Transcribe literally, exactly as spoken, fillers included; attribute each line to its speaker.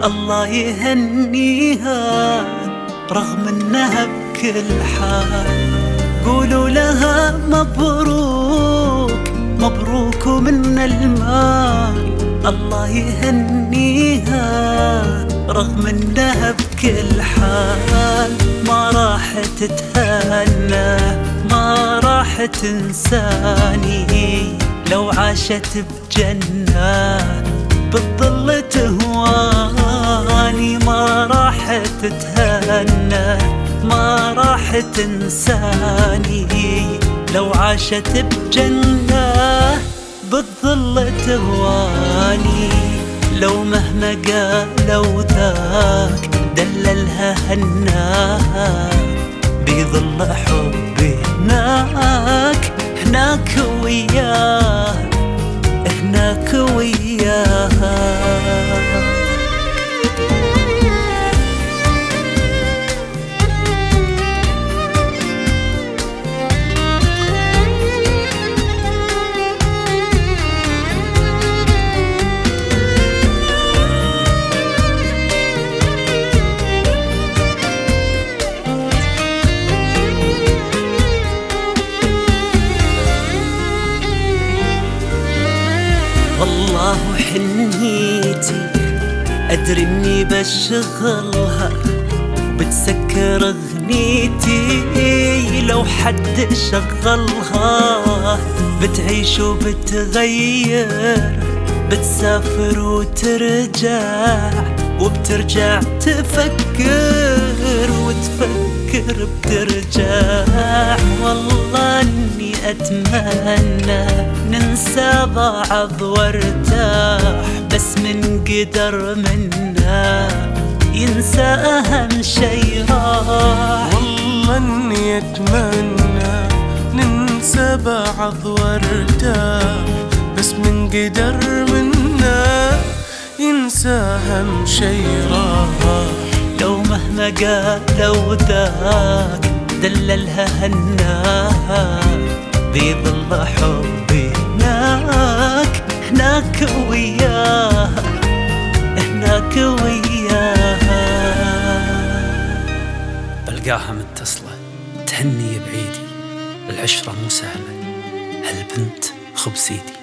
Speaker 1: الله يهنيها رغم انها بكل حال. قولوا لها مبروك مبروك ومن المال. الله يهنيها رغم انها بكل حال. ما راح تتهنى ما راح تنساني لو عاشت بجنة بالظل تهواني. ما راح تتهنى ما راح تنساني لو عاشت بجنة بالظل تهواني. لو مهما قالوا ذاك دللها هناها بظل حبي هناك هناك وياه هناك وياها. والله حنيتي أدري إني بشغلها بتسكر أغنيتي. لو حد شغلها بتعيش وبتغير بتسافر وترجع وبترجع تفكر وتفكر بترجع. والله إني أتمنى ننسى بعض وارتاح بس من قدر منا ينسى أهم شي راح.
Speaker 2: والله إني أتمنى ننسى بعض وارتاح بس من قدر منا ينسى أهم شي راح.
Speaker 1: لو مهما قالوا ذاك دللها هناها بيظل حبي هناك هناك وياها هناك وياها.
Speaker 3: بلقاها متصلة تهني بعيدي. العشرة مو سهلة هالبنت خبز ايدي.